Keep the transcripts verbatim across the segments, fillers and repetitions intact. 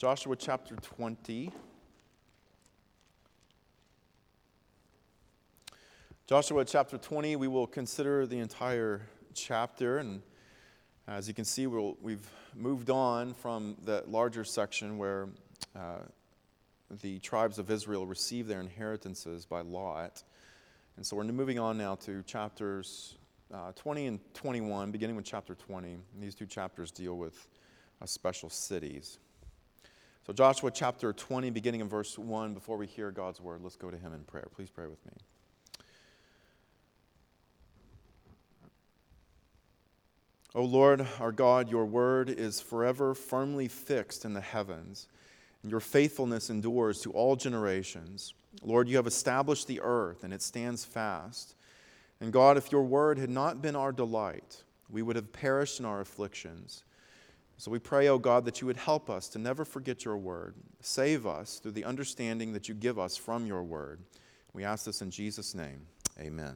Joshua chapter twenty. Joshua chapter twenty, we will consider the entire chapter, and as you can see, we'll, we've moved on from the larger section where uh, the tribes of Israel receive their inheritances by lot. And so we're moving on now to chapters uh, twenty and twenty-one, beginning with chapter twenty. And these two chapters deal with uh, special cities. So Joshua chapter twenty, beginning in verse one, before we hear God's word, let's go to him in prayer. Please pray with me. O Lord, our God, your word is forever firmly fixed in the heavens, and your faithfulness endures to all generations. Lord, you have established the earth, and it stands fast. And God, if your word had not been our delight, we would have perished in our afflictions. So we pray, O God, that you would help us to never forget your word. Save us through the understanding that you give us from your word. We ask this in Jesus' name. Amen.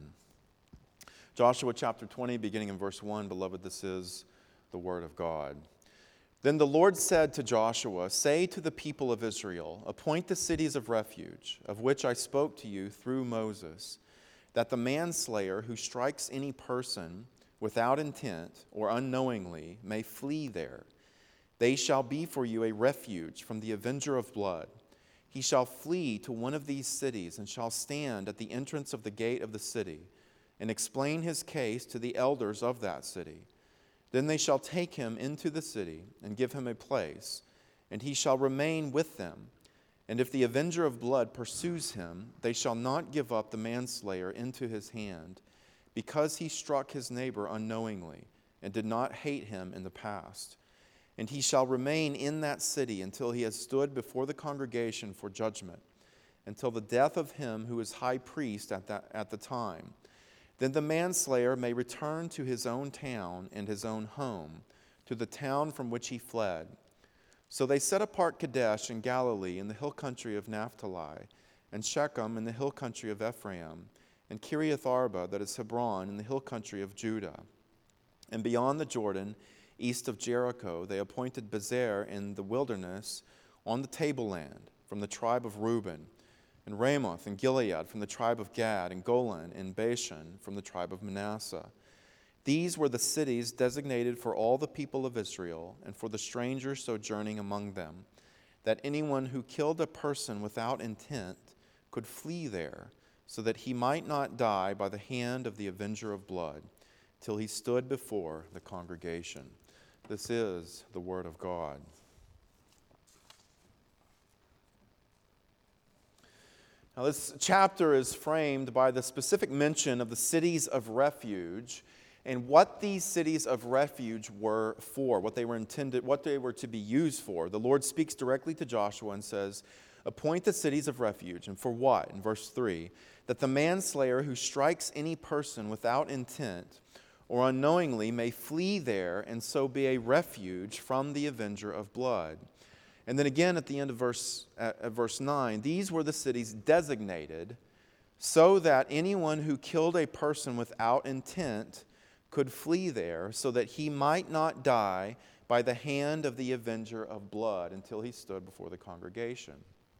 Joshua chapter twenty, beginning in verse one, beloved, this is the word of God. Then the Lord said to Joshua, "Say to the people of Israel, appoint the cities of refuge, of which I spoke to you through Moses, that the manslayer who strikes any person without intent or unknowingly may flee there. They shall be for you a refuge from the avenger of blood. He shall flee to one of these cities and shall stand at the entrance of the gate of the city and explain his case to the elders of that city. Then they shall take him into the city and give him a place, and he shall remain with them. And if the avenger of blood pursues him, they shall not give up the manslayer into his hand, because he struck his neighbor unknowingly and did not hate him in the past. And he shall remain in that city until he has stood before the congregation for judgment, until the death of him who is high priest at, that, at the time. Then the manslayer may return to his own town and his own home, to the town from which he fled. So they set apart Kadesh in Galilee in the hill country of Naphtali, and Shechem in the hill country of Ephraim, and Kiriath Arba, that is Hebron, in the hill country of Judah. And beyond the Jordan, east of Jericho, they appointed Bezer in the wilderness on the tableland from the tribe of Reuben, and Ramoth and Gilead from the tribe of Gad, and Golan and Bashan from the tribe of Manasseh. These were the cities designated for all the people of Israel and for the strangers sojourning among them, that anyone who killed a person without intent could flee there, so that he might not die by the hand of the avenger of blood, till he stood before the congregation. This is the word of God. Now, this chapter is framed by the specific mention of the cities of refuge and what these cities of refuge were for, what they were intended, what they were to be used for. The Lord speaks directly to Joshua and says, appoint the cities of refuge. And for what? In verse three, that the manslayer who strikes any person without intent or unknowingly may flee there and so be a refuge from the avenger of blood. And then again at the end of verse, at, at verse nine, these were the cities designated so that anyone who killed a person without intent could flee there, so that he might not die by the hand of the avenger of blood until he stood before the congregation.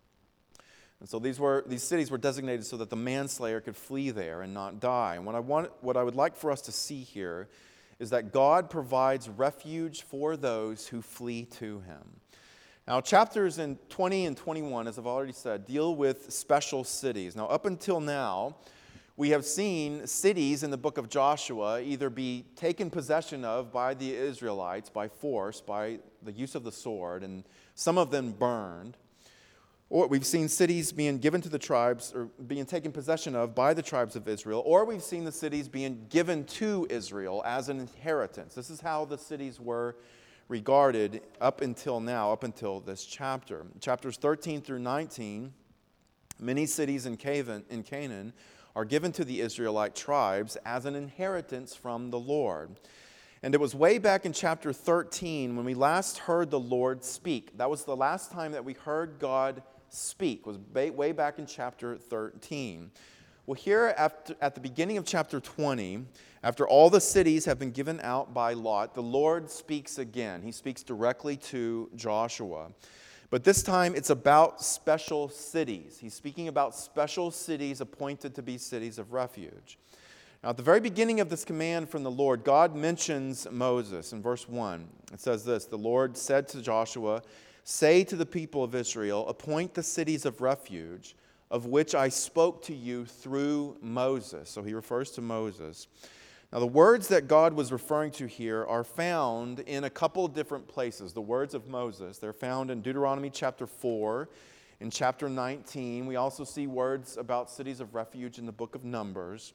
And so these were these cities were designated so that the manslayer could flee there and not die. And what I want, what I would like for us to see here is that God provides refuge for those who flee to him. Now, chapters in twenty and twenty-one, as I've already said, deal with special cities. Now, up until now, we have seen cities in the book of Joshua either be taken possession of by the Israelites by force, by the use of the sword, and some of them burned. Or we've seen cities being given to the tribes, or being taken possession of by the tribes of Israel, or we've seen the cities being given to Israel as an inheritance. This is how the cities were regarded up until now, up until this chapter. Chapters thirteen through nineteen, many cities in Canaan are given to the Israelite tribes as an inheritance from the Lord. And it was way back in chapter thirteen when we last heard the Lord speak. That was the last time that we heard God speak, was way back in chapter thirteen. Well, here after, at the beginning of chapter twenty, after all the cities have been given out by lot, the Lord speaks again. He speaks directly to Joshua. But this time it's about special cities. He's speaking about special cities appointed to be cities of refuge. Now, at the very beginning of this command from the Lord, God mentions Moses in verse one. It says this, "The Lord said to Joshua, say to the people of Israel, appoint the cities of refuge, of which I spoke to you through Moses." So he refers to Moses. Now, the words that God was referring to here are found in a couple of different places. The words of Moses, they're found in Deuteronomy chapter four, in chapter nineteen. We also see words about cities of refuge in the book of Numbers.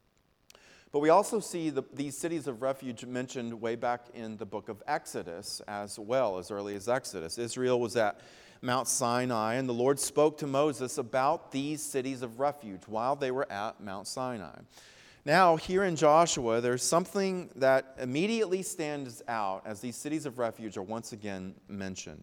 But we also see the, these cities of refuge mentioned way back in the book of Exodus as well, as early as Exodus. Israel was at Mount Sinai, and the Lord spoke to Moses about these cities of refuge while they were at Mount Sinai. Now, here in Joshua, there's something that immediately stands out as these cities of refuge are once again mentioned.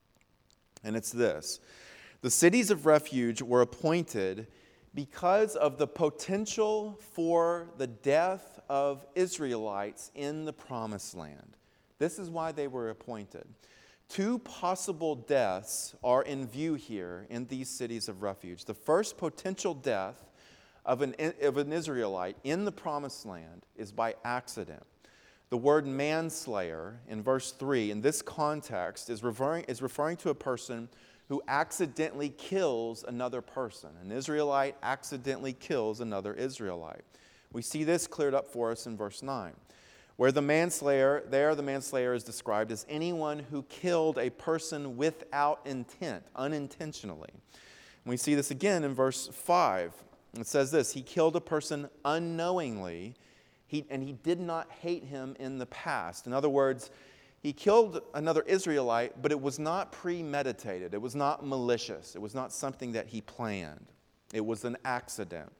And it's this. The cities of refuge were appointed because of the potential for the death of Israelites in the Promised Land. This is why they were appointed. Two possible deaths are in view here in these cities of refuge. The first potential death of an, of an Israelite in the Promised Land is by accident. The word manslayer in verse three in this context is referring, is referring to a person who accidentally kills another person. An Israelite accidentally kills another Israelite. We see this cleared up for us in verse nine, where the manslayer, there the manslayer is described as anyone who killed a person without intent, unintentionally. And we see this again in verse five. It says this, he killed a person unknowingly, he, and he did not hate him in the past. In other words, he killed another Israelite, but it was not premeditated. It was not malicious. It was not something that he planned. It was an accident.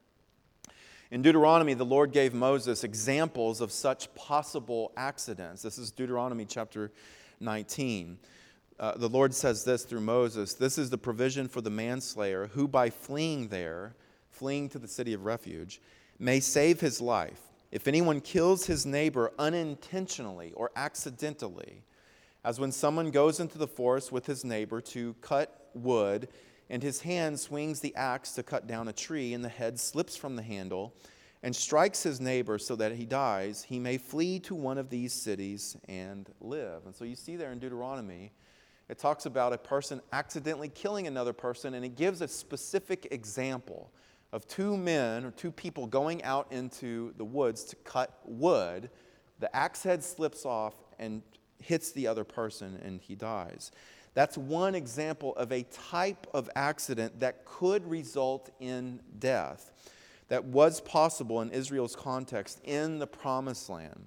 In Deuteronomy, the Lord gave Moses examples of such possible accidents. This is Deuteronomy chapter nineteen. Uh, the Lord says this through Moses, "This is the provision for the manslayer who by fleeing there, fleeing to the city of refuge, may save his life. If anyone kills his neighbor unintentionally or accidentally, as when someone goes into the forest with his neighbor to cut wood, and his hand swings the axe to cut down a tree, and the head slips from the handle, and strikes his neighbor so that he dies, he may flee to one of these cities and live." And so you see there in Deuteronomy, it talks about a person accidentally killing another person, and it gives a specific example of two men or two people going out into the woods to cut wood. The axe head slips off and hits the other person, and he dies. That's one example of a type of accident that could result in death that was possible in Israel's context in the Promised Land.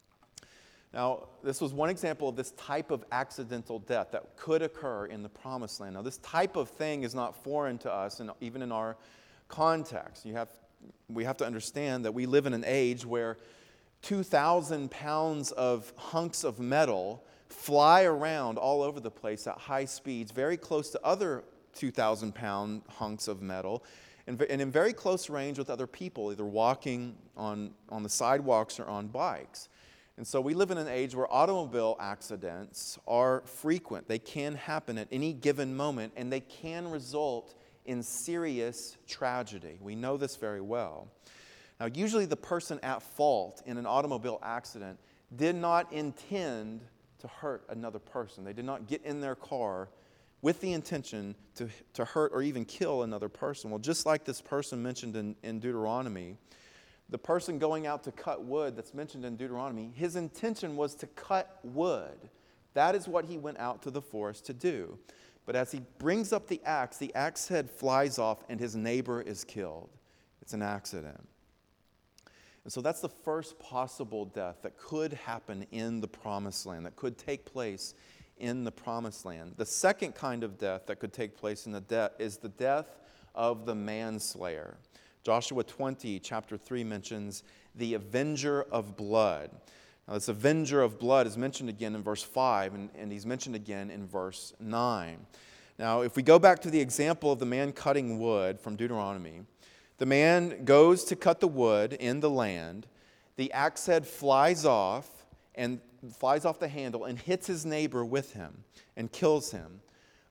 Now, this was one example of this type of accidental death that could occur in the Promised Land. Now, this type of thing is not foreign to us, and even in our context. You have, we have to understand that we live in an age where two thousand pounds of hunks of metal fly around all over the place at high speeds, very close to other two thousand pound hunks of metal, and, and in very close range with other people, either walking on, on the sidewalks or on bikes. And so we live in an age where automobile accidents are frequent. They can happen at any given moment, and they can result in serious tragedy. We know this very well. Now, usually the person at fault in an automobile accident did not intend to hurt another person. They did not get in their car with the intention to, to hurt or even kill another person. Well, just like this person mentioned in, in Deuteronomy, the person going out to cut wood that's mentioned in Deuteronomy, his intention was to cut wood. That is what he went out to the forest to do. But as he brings up the axe, the axe head flies off and his neighbor is killed. It's an accident. And so that's the first possible death that could happen in the Promised Land, that could take place in the Promised Land. The second kind of death that could take place in the death is the death of the manslayer. Joshua twenty, chapter three, mentions the avenger of blood. Now, this avenger of blood is mentioned again in verse five, and, and he's mentioned again in verse nine. Now, if we go back to the example of the man cutting wood from Deuteronomy, the man goes to cut the wood in the land. The axe head flies off and flies off the handle and hits his neighbor with him and kills him.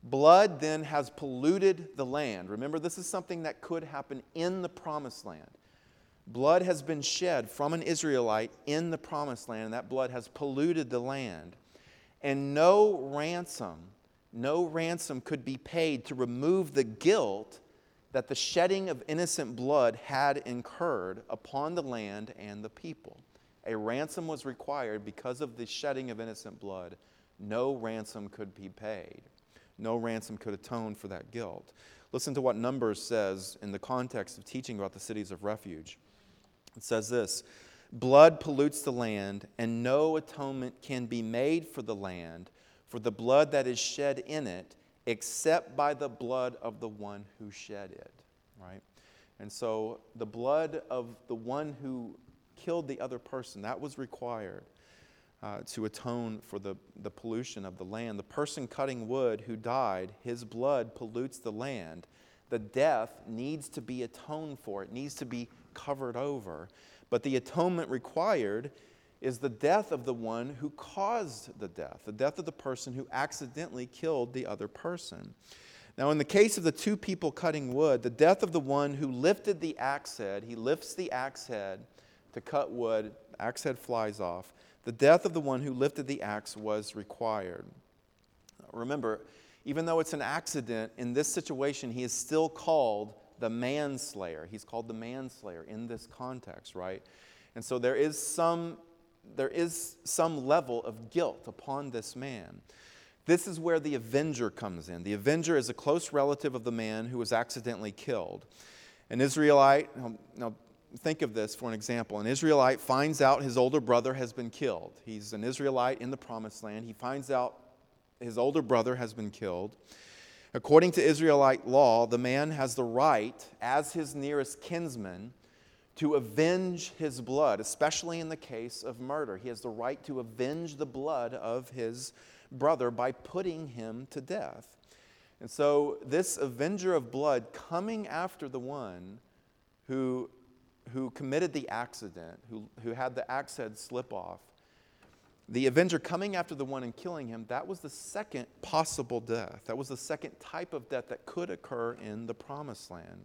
Blood then has polluted the land. Remember, this is something that could happen in the promised land. Blood has been shed from an Israelite in the promised land, and that blood has polluted the land. And no ransom, no ransom could be paid to remove the guilt that the shedding of innocent blood had incurred upon the land and the people. A ransom was required because of the shedding of innocent blood. No ransom could be paid. No ransom could atone for that guilt. Listen to what Numbers says in the context of teaching about the cities of refuge. It says this, blood pollutes the land, and no atonement can be made for the land for the blood that is shed in it, except by the blood of the one who shed it. Right? And so the blood of the one who killed the other person, that was required uh, to atone for the, the pollution of the land. The person cutting wood who died, his blood pollutes the land. The death needs to be atoned for. It needs to be covered over. But the atonement required is the death of the one who caused the death, the death of the person who accidentally killed the other person. Now, in the case of the two people cutting wood, the death of the one who lifted the axe head, he lifts the axe head to cut wood, axe head flies off. The death of the one who lifted the axe was required. Remember, even though it's an accident, in this situation, he is still called the manslayer. He's called the manslayer in this context, right? And so there is some, there is some level of guilt upon this man. This is where the avenger comes in. The avenger is a close relative of the man who was accidentally killed. An Israelite, now think of this for an example. An Israelite finds out his older brother has been killed. He's an Israelite in the promised land. He finds out his older brother has been killed. According to Israelite law, the man has the right, as his nearest kinsman, to avenge his blood, especially in the case of murder. He has the right to avenge the blood of his brother by putting him to death. And so this avenger of blood coming after the one who, who committed the accident, who, who had the axe head slip off, the avenger coming after the one and killing him, that was the second possible death. That was the second type of death that could occur in the promised land.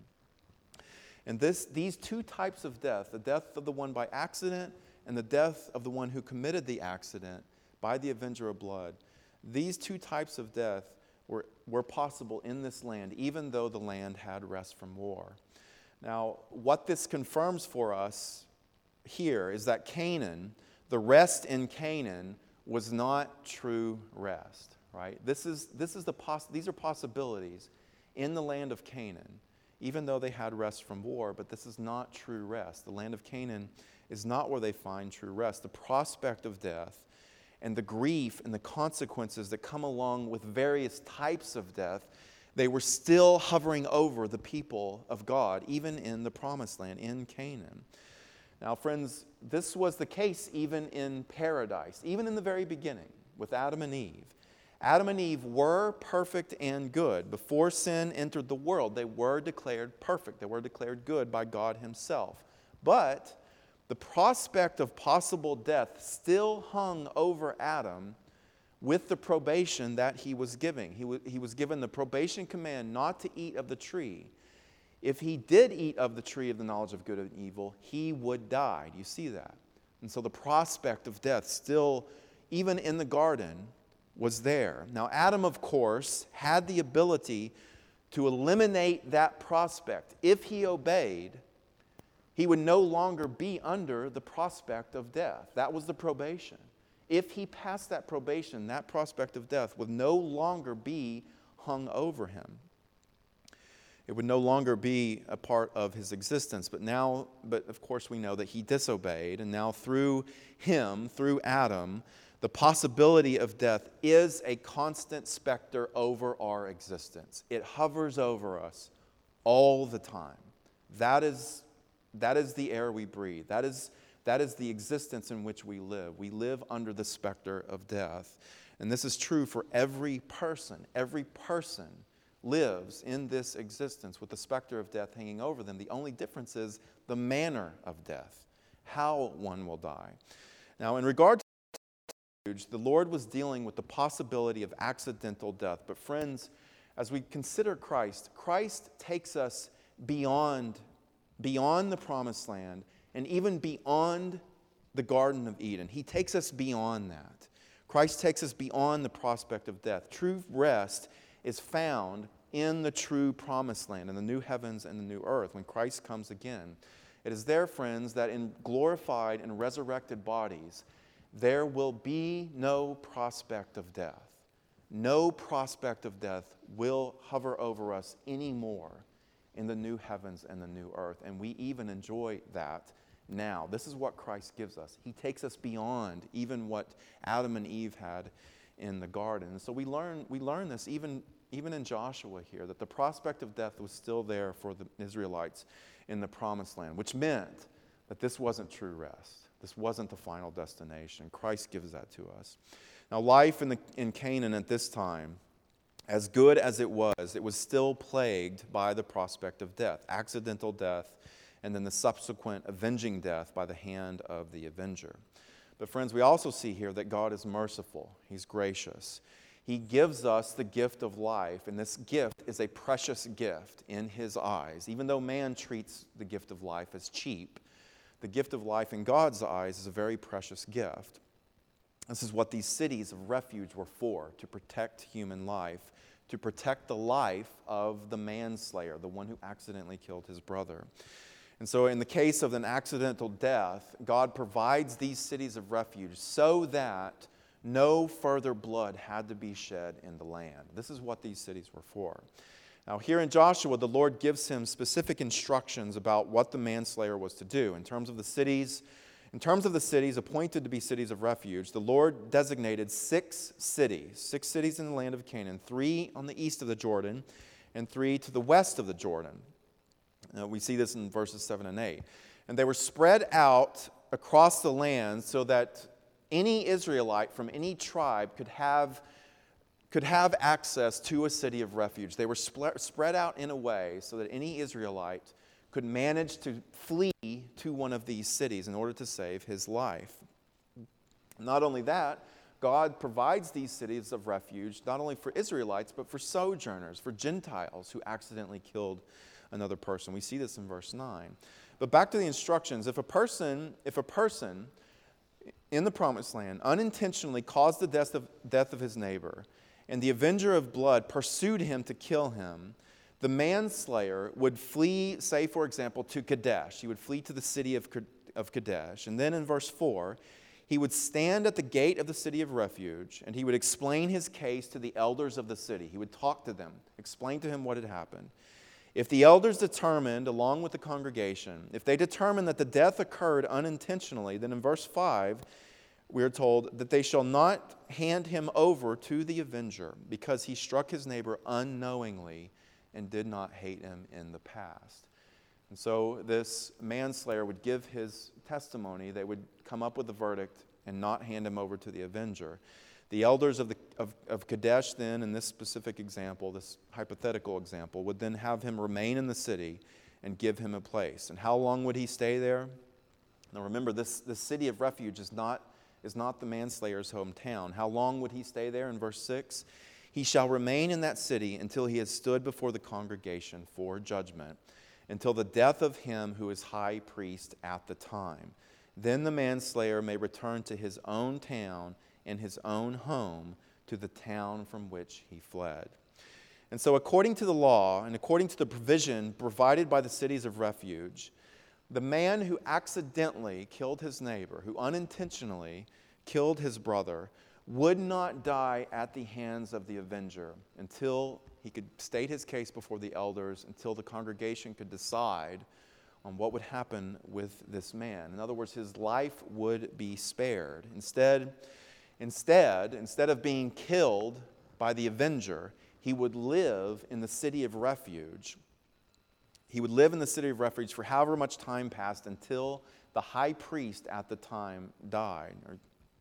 And this, these two types of death, the death of the one by accident and the death of the one who committed the accident by the avenger of blood, these two types of death were, were possible in this land, even though the land had rest from war. Now, what this confirms for us here is that Canaan, the rest in Canaan, was not true rest, right? This is, this is the poss- these are possibilities in the land of Canaan, even though they had rest from war, but this is not true rest. The land of Canaan is not where they find true rest. The prospect of death and the grief and the consequences that come along with various types of death, they were still hovering over the people of God, even in the promised land, in Canaan. Now, friends, this was the case even in paradise, even in the very beginning with Adam and Eve. Adam and Eve were perfect and good. Before sin entered the world, they were declared perfect. They were declared good by God Himself. But the prospect of possible death still hung over Adam with the probation that he was giving. He, w- he was given the probation command not to eat of the tree. If he did eat of the tree of the knowledge of good and evil, he would die. Do you see that? And so the prospect of death still, even in the garden, was there. Now, Adam, of course, had the ability to eliminate that prospect. If he obeyed, he would no longer be under the prospect of death. That was the probation. If he passed that probation, that prospect of death would no longer be hung over him. It would no longer be a part of his existence. But now, but of course we know that he disobeyed, and now through him, through Adam, the possibility of death is a constant specter over our existence. It hovers over us all the time. That is, that is the air we breathe. That is, that is the existence in which we live. We live under the specter of death. And this is true for every person. Every person lives in this existence with the specter of death hanging over them. The only difference is the manner of death, how one will die. Now, in regard to the Lord was dealing with the possibility of accidental death. But friends, as we consider Christ, Christ takes us beyond, beyond the promised land and even beyond the Garden of Eden. He takes us beyond that. Christ takes us beyond the prospect of death. True rest is found in the true promised land, in the new heavens and the new earth, when Christ comes again. It is there, friends, that in glorified and resurrected bodies, there will be no prospect of death. No prospect of death will hover over us anymore in the new heavens and the new earth. And we even enjoy that now. This is what Christ gives us. He takes us beyond even what Adam and Eve had in the garden. And so we learn, we learn this even, even in Joshua here, that the prospect of death was still there for the Israelites in the promised land, which meant that this wasn't true rest. This wasn't the final destination. Christ gives that to us. Now, life in, the, in Canaan at this time, as good as it was, it was still plagued by the prospect of death, accidental death, and then the subsequent avenging death by the hand of the avenger. But friends, we also see here that God is merciful. He's gracious. He gives us the gift of life, and this gift is a precious gift in His eyes. Even though man treats the gift of life as cheap, the gift of life in God's eyes is a very precious gift. This is what these cities of refuge were for, to protect human life, to protect the life of the manslayer, the one who accidentally killed his brother. And so in the case of an accidental death, God provides these cities of refuge so that no further blood had to be shed in the land. This is what these cities were for. Now here in Joshua, the Lord gives him specific instructions about what the manslayer was to do. In terms of the cities, in terms of the cities appointed to be cities of refuge, the Lord designated six cities, six cities in the land of Canaan, three on the east of the Jordan and three to the west of the Jordan. Now, we see this in verses seven and eight. And they were spread out across the land so that any Israelite from any tribe could have, could have access to a city of refuge. They were spl- spread out in a way so that any Israelite could manage to flee to one of these cities in order to save his life. Not only that, God provides these cities of refuge not only for Israelites, but for sojourners, for Gentiles who accidentally killed another person. We see this in verse nine. But back to the instructions. If a person, if a person in the promised land unintentionally caused the death of, death of his neighbor, and the avenger of blood pursued him to kill him, the manslayer would flee, say, for example, to Kadesh. He would flee to the city of, of Kadesh. And then in verse four, he would stand at the gate of the city of refuge, and he would explain his case to the elders of the city. He would talk to them, explain to him what had happened. If the elders determined, along with the congregation, if they determined that the death occurred unintentionally, then in verse five, we are told that they shall not hand him over to the avenger because he struck his neighbor unknowingly and did not hate him in the past. And so this manslayer would give his testimony. They would come up with the verdict and not hand him over to the avenger. The elders of, the, of, of Kadesh then, in this specific example, this hypothetical example, would then have him remain in the city and give him a place. And how long would he stay there? Now remember, this, this city of refuge is not, is not the manslayer's hometown. How long would he stay there in verse six? He shall remain in that city until he has stood before the congregation for judgment, until the death of him who is high priest at the time. Then the manslayer may return to his own town and his own home, to the town from which he fled. And so according to the law and according to the provision provided by the cities of refuge, the man who accidentally killed his neighbor, who unintentionally killed his brother, would not die at the hands of the avenger until he could state his case before the elders, until the congregation could decide on what would happen with this man. In other words, his life would be spared. Instead, instead, instead of being killed by the avenger, he would live in the city of refuge. He would live in the city of refuge for however much time passed until the high priest at the time died. Or,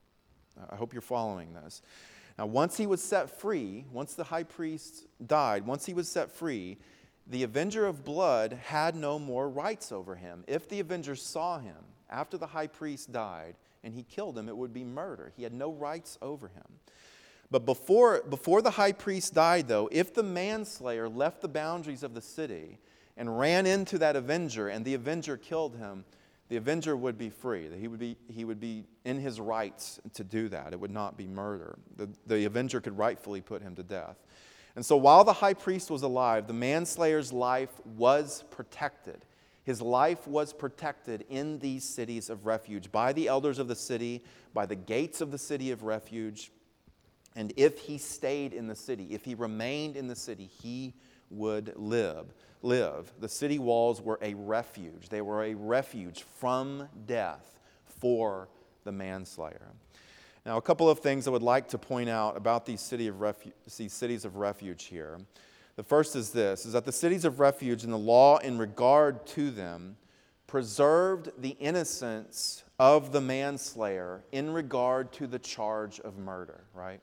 I hope you're following this. Now, once he was set free, once the high priest died, once he was set free, the avenger of blood had no more rights over him. If the avenger saw him after the high priest died and he killed him, it would be murder. He had no rights over him. But before, before the high priest died, though, if the manslayer left the boundaries of the city and ran into that avenger and the avenger killed him, the avenger would be free. He would be, he would be in his rights to do that. It would not be murder. The, the avenger could rightfully put him to death. And so while the high priest was alive, the manslayer's life was protected. His life was protected in these cities of refuge by the elders of the city, by the gates of the city of refuge. And if he stayed in the city, if he remained in the city, he would live. Live. The city walls were a refuge. They were a refuge from death for the manslayer. Now, a couple of things I would like to point out about these, city of refu- these cities of refuge here. The first is this, is that the cities of refuge and the law in regard to them preserved the innocence of the manslayer in regard to the charge of murder, right?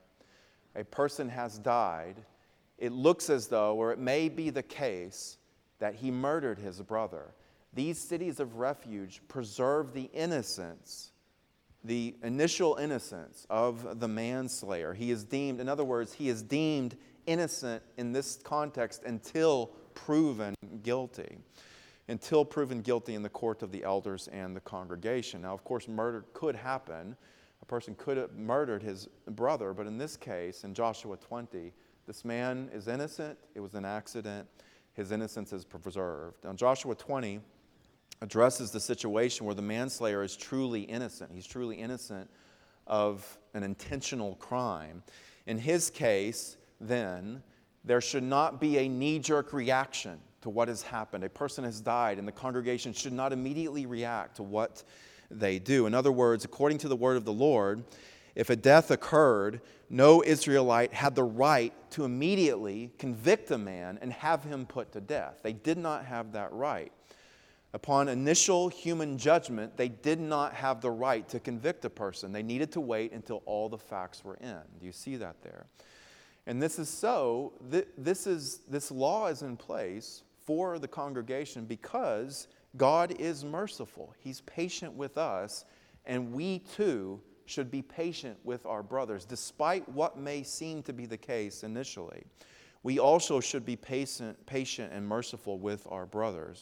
A person has died. It looks as though, or it may be the case, that he murdered his brother. These cities of refuge preserve the innocence, the initial innocence of the manslayer. He is deemed, in other words, he is deemed innocent in this context until proven guilty. Until proven guilty in the court of the elders and the congregation. Now, of course, murder could happen. A person could have murdered his brother, but in this case, in Joshua twenty, this man is innocent. It was an accident. His innocence is preserved. Now, Joshua twenty addresses the situation where the manslayer is truly innocent. He's truly innocent of an intentional crime. In his case, then, there should not be a knee-jerk reaction to what has happened. A person has died, and the congregation should not immediately react to what they do. In other words, according to the word of the Lord, if a death occurred, no Israelite had the right to immediately convict a man and have him put to death. They did not have that right. Upon initial human judgment, they did not have the right to convict a person. They needed to wait until all the facts were in. Do you see that there? And this is so, th- this, is, this law is in place for the congregation because God is merciful. He's patient with us, and we too should be patient with our brothers, despite what may seem to be the case initially. We also should be patient, patient and merciful with our brothers.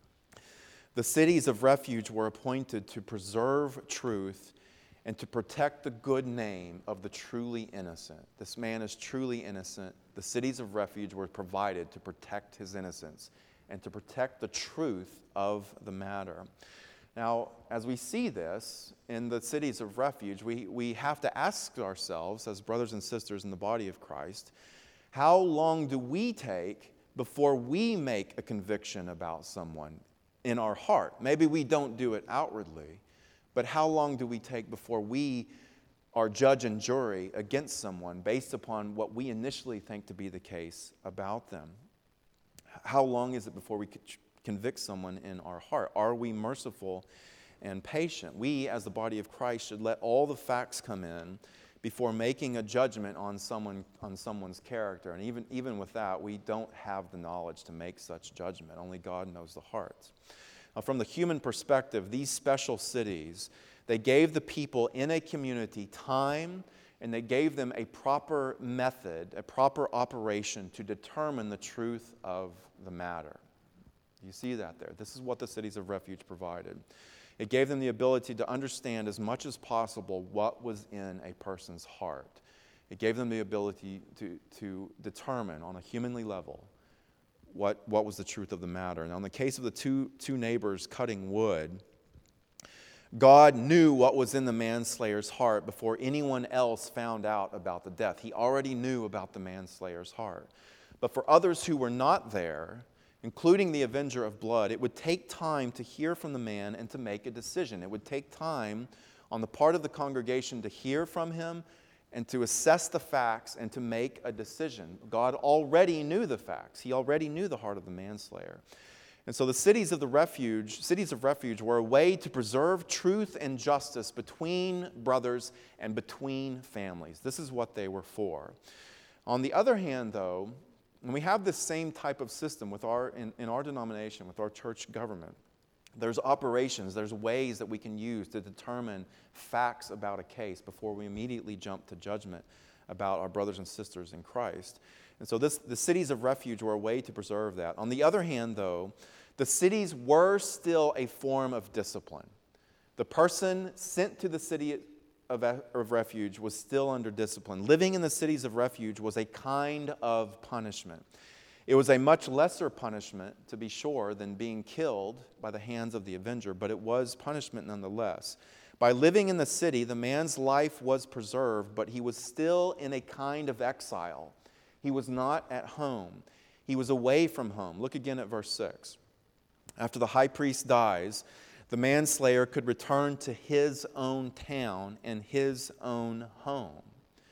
The cities of refuge were appointed to preserve truth and to protect the good name of the truly innocent. This man is truly innocent. The cities of refuge were provided to protect his innocence and to protect the truth of the matter. Now, as we see this in the cities of refuge, we, we have to ask ourselves, as brothers and sisters in the body of Christ, how long do we take before we make a conviction about someone in our heart? Maybe we don't do it outwardly, but how long do we take before we are judge and jury against someone based upon what we initially think to be the case about them? How long is it before we convict someone in our heart? Are we merciful and patient? We, as the body of Christ, should let all the facts come in before making a judgment on someone on someone's character. And even, even with that, we don't have the knowledge to make such judgment. Only God knows the hearts. Now, from the human perspective, these special cities, they gave the people in a community time, and they gave them a proper method, a proper operation to determine the truth of the matter. You see that there. This is what the cities of refuge provided. It gave them the ability to understand as much as possible what was in a person's heart. It gave them the ability to, to determine on a humanly level what, what was the truth of the matter. Now, in the case of the two, two neighbors cutting wood, God knew what was in the manslayer's heart before anyone else found out about the death. He already knew about the manslayer's heart. But for others who were not there, including the avenger of blood, it would take time to hear from the man and to make a decision. It would take time on the part of the congregation to hear from him and to assess the facts and to make a decision. God already knew the facts. He already knew the heart of the manslayer. And so the cities of the refuge, cities of refuge were a way to preserve truth and justice between brothers and between families. This is what they were for. On the other hand, though, when we have this same type of system with our, in, in our denomination, with our church government, there's operations, there's ways that we can use to determine facts about a case before we immediately jump to judgment about our brothers and sisters in Christ. And so this, the cities of refuge were a way to preserve that. On the other hand, though, the cities were still a form of discipline. The person sent to the city of, of refuge was still under discipline. Living in the cities of refuge was a kind of punishment. It was a much lesser punishment, to be sure, than being killed by the hands of the avenger, but it was punishment nonetheless. By living in the city, the man's life was preserved, but he was still in a kind of exile. He was not at home. He was away from home. Look again at verse six. After the high priest dies, the manslayer could return to his own town and his own home.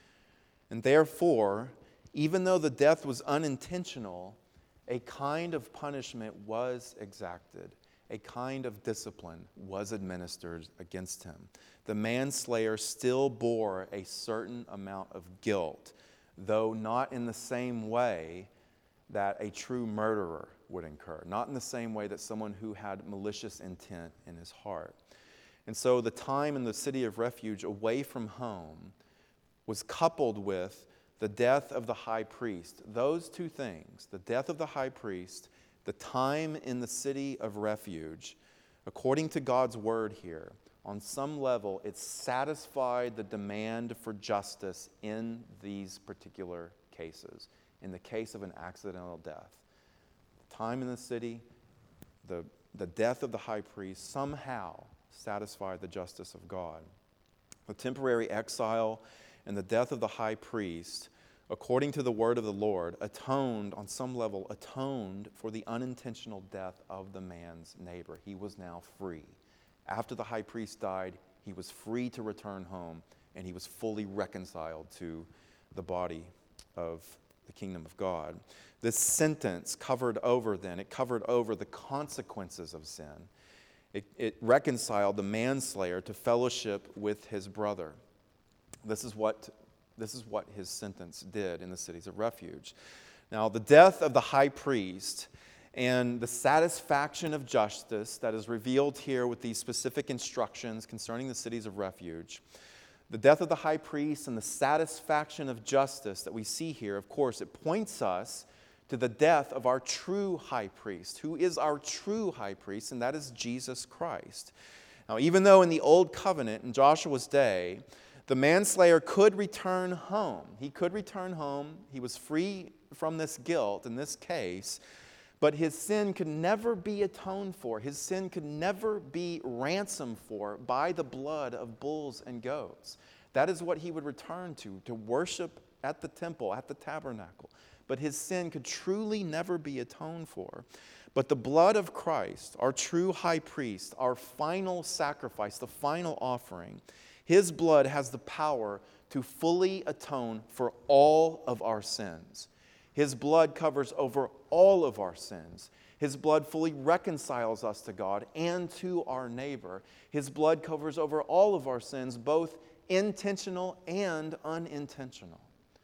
And therefore, even though the death was unintentional, a kind of punishment was exacted. A kind of discipline was administered against him. The manslayer still bore a certain amount of guilt, though not in the same way that a true murderer would incur, not in the same way that someone who had malicious intent in his heart. And so the time in the city of refuge away from home was coupled with the death of the high priest. Those two things, the death of the high priest, the time in the city of refuge, according to God's word here, on some level, it satisfied the demand for justice in these particular cases. In the case of an accidental death, the time in the city, the, the death of the high priest somehow satisfied the justice of God. The temporary exile and the death of the high priest, according to the word of the Lord, atoned, on some level, atoned for the unintentional death of the man's neighbor. He was now free. After the high priest died, he was free to return home, and he was fully reconciled to the body of the kingdom of God. This sentence covered over then, it covered over the consequences of sin. It, it reconciled the manslayer to fellowship with his brother. This is what This is what his sentence did in the cities of refuge. Now, the death of the high priest and the satisfaction of justice that is revealed here with these specific instructions concerning the cities of refuge, the death of the high priest and the satisfaction of justice that we see here, of course, it points us to the death of our true high priest. Who is our true high priest? And that is Jesus Christ. Now, even though in the Old Covenant, in Joshua's day, the manslayer could return home. He could return home. He was free from this guilt in this case, but his sin could never be atoned for. His sin could never be ransomed for by the blood of bulls and goats. That is what he would return to, to worship at the temple, at the tabernacle. But his sin could truly never be atoned for. But the blood of Christ, our true high priest, our final sacrifice, the final offering, his blood has the power to fully atone for all of our sins. His blood covers over all of our sins. His blood fully reconciles us to God and to our neighbor. His blood covers over all of our sins, both intentional and unintentional.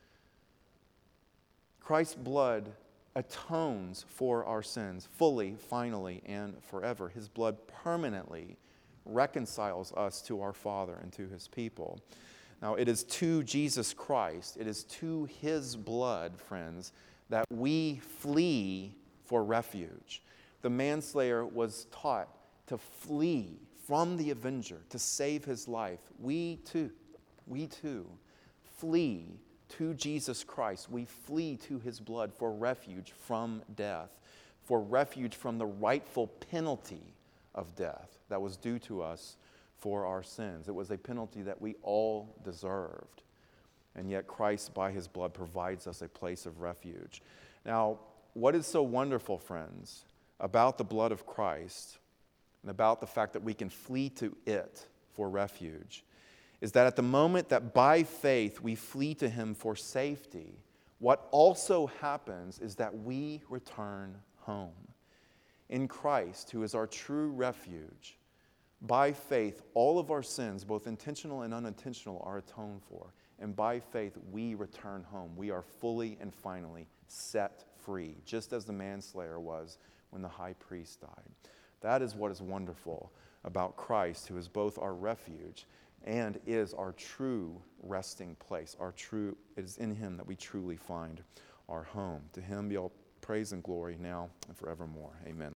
Christ's blood atones for our sins fully, finally, and forever. His blood permanently reconciles us to our Father and to His people. Now, it is to Jesus Christ, it is to His blood, friends, that we flee for refuge. The manslayer was taught to flee from the avenger, to save his life. We too, we too flee to Jesus Christ. We flee to His blood for refuge from death, for refuge from the rightful penalty of death that was due to us for our sins. It was a penalty that we all deserved. And yet Christ, by His blood, provides us a place of refuge. Now, what is so wonderful, friends, about the blood of Christ and about the fact that we can flee to it for refuge is that at the moment that by faith we flee to Him for safety, what also happens is that we return home. In Christ, who is our true refuge, by faith, all of our sins, both intentional and unintentional, are atoned for. And by faith, we return home. We are fully and finally set free, just as the manslayer was when the high priest died. That is what is wonderful about Christ, who is both our refuge and is our true resting place. Our true, it is in him that we truly find our home. To him be all praise and glory now and forevermore. Amen.